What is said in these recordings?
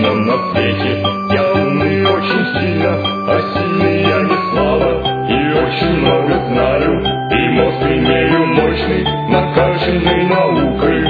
мужчинам на свете. Я умный очень сильно, а сильный я не слава. И очень много знаю, и мозг имею мощный, накачанный наукой.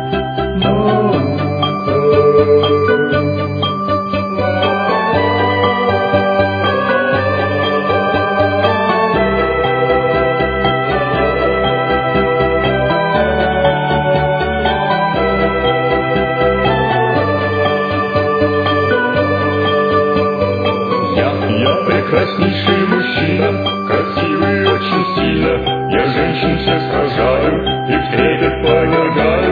Я прекраснейший мужчина, красивый очень сильно. Я женщин всех сражаю и в трепет повергаю.